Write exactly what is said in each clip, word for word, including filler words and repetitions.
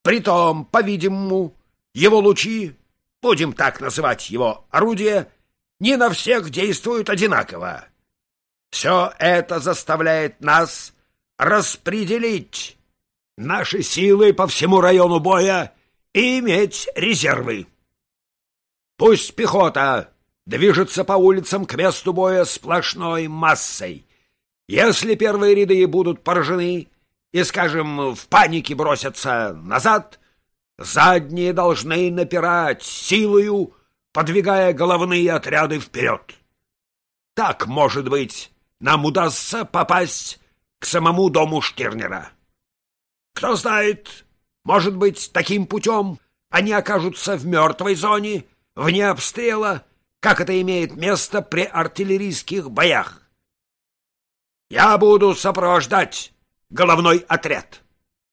Притом, по-видимому, его лучи, будем так называть его орудия, не на всех действуют одинаково. Все это заставляет нас распределить наши силы по всему району боя и иметь резервы. Пусть пехота движется по улицам к месту боя сплошной массой. Если первые ряды будут поражены и, скажем, в панике бросятся назад, задние должны напирать силою, подвигая головные отряды вперед. Так, может быть, нам удастся попасть к самому дому Штирнера. Кто знает, может быть, таким путем они окажутся в мертвой зоне, вне обстрела, как это имеет место при артиллерийских боях. Я буду сопровождать головной отряд.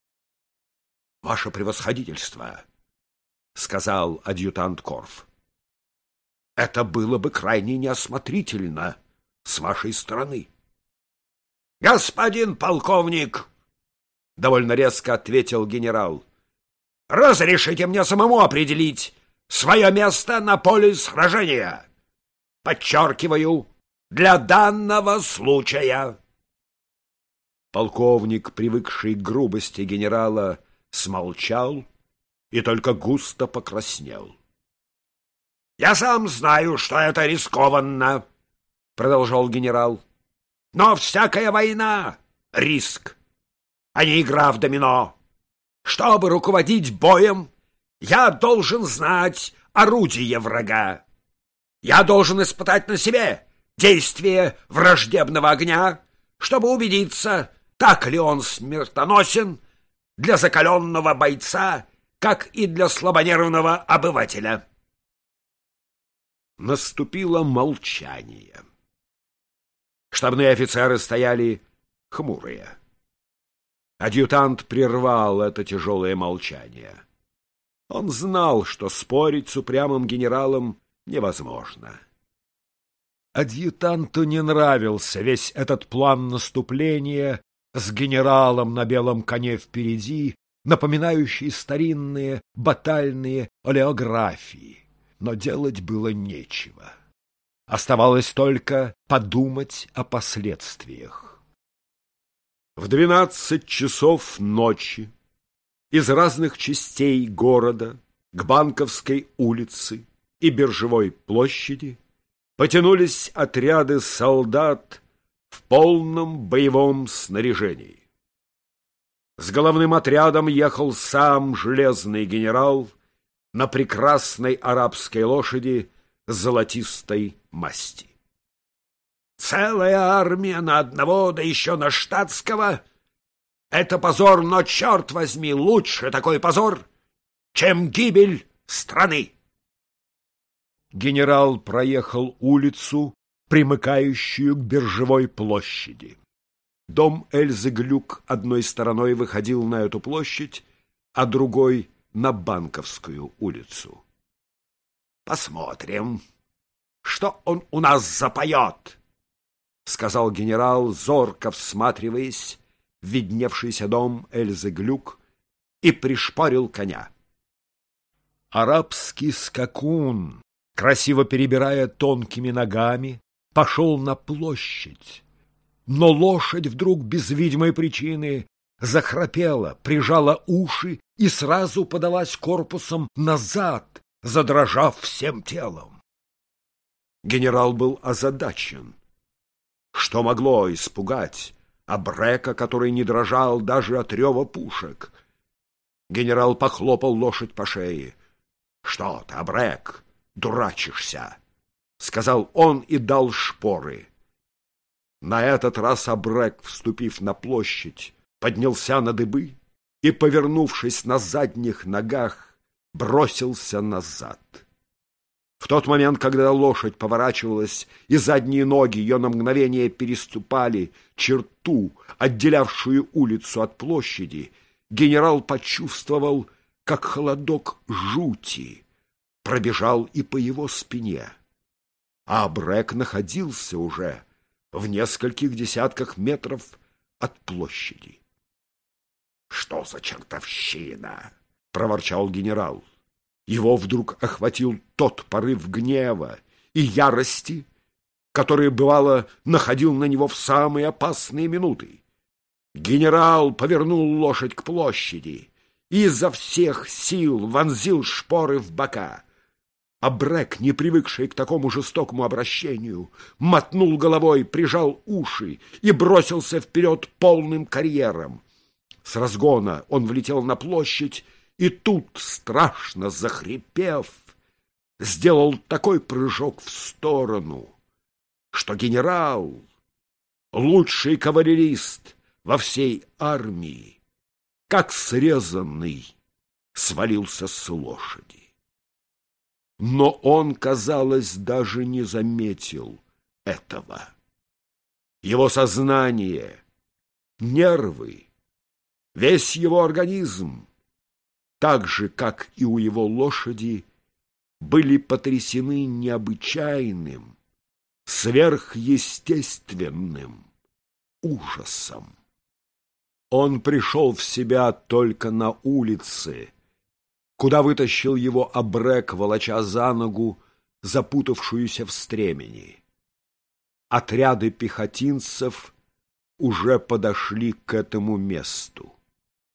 — Ваше превосходительство, — сказал адъютант Корф, — это было бы крайне неосмотрительно с вашей стороны. — Господин полковник, — довольно резко ответил генерал, — разрешите мне самому определить свое место на поле сражения. Подчеркиваю, для данного случая. Полковник, привыкший к грубости генерала, смолчал и только густо покраснел. — Я сам знаю, что это рискованно, — продолжал генерал, — но всякая война — риск, а не игра в домино. Чтобы руководить боем, я должен знать орудие врага. Я должен испытать на себе действие враждебного огня, чтобы убедиться, так ли он смертоносен для закаленного бойца, как и для слабонервного обывателя. Наступило молчание. Штабные офицеры стояли хмурые. Адъютант прервал это тяжелое молчание. Он знал, что спорить с упрямым генералом невозможно. Адъютанту не нравился весь этот план наступления с генералом на белом коне впереди, напоминающий старинные батальные олеографии, но делать было нечего. Оставалось только подумать о последствиях. В двенадцать часов ночи из разных частей города к Банковской улице и Биржевой площади потянулись отряды солдат в полном боевом снаряжении. С головным отрядом ехал сам железный генерал на прекрасной арабской лошади золотистой масти. Целая армия на одного, да еще на штатского — это позор, но, черт возьми, лучше такой позор, чем гибель страны. Генерал проехал улицу, примыкающую к Биржевой площади. Дом Эльзы Глюк одной стороной выходил на эту площадь, а другой — на Банковскую улицу. — Посмотрим, что он у нас запоет, — сказал генерал, зорко всматриваясь в видневшийся дом Эльзы Глюк, и пришпорил коня. Арабский скакун, красиво перебирая тонкими ногами, пошел на площадь, но лошадь вдруг без видимой причины захрапела, прижала уши и сразу подалась корпусом назад, задрожав всем телом. Генерал был озадачен. Что могло испугать Абрека, который не дрожал даже от рева пушек? Генерал похлопал лошадь по шее. — Что ты, Абрек, дурачишься? — сказал он и дал шпоры. На этот раз Абрек, вступив на площадь, поднялся на дыбы и, повернувшись на задних ногах, бросился назад. В тот момент, когда лошадь поворачивалась, и задние ноги ее на мгновение переступали черту, отделявшую улицу от площади, генерал почувствовал, как холодок жути пробежал и по его спине. А Абрек находился уже в нескольких десятках метров от площади. — Что за чертовщина? — проворчал генерал. Его вдруг охватил тот порыв гнева и ярости, который, бывало, находил на него в самые опасные минуты. Генерал повернул лошадь к площади и изо всех сил вонзил шпоры в бока. А Брэк, не привыкший к такому жестокому обращению, мотнул головой, прижал уши и бросился вперед полным карьером. С разгона он влетел на площадь, и тут, страшно захрипев, сделал такой прыжок в сторону, что генерал, лучший кавалерист во всей армии, как срезанный, свалился с лошади. Но он, казалось, даже не заметил этого. Его сознание, нервы, весь его организм, так же, как и у его лошади, были потрясены необычайным, сверхъестественным ужасом. Он пришел в себя только на улице, куда вытащил его Абрек, волоча за ногу запутавшуюся в стремени. Отряды пехотинцев уже подошли к этому месту.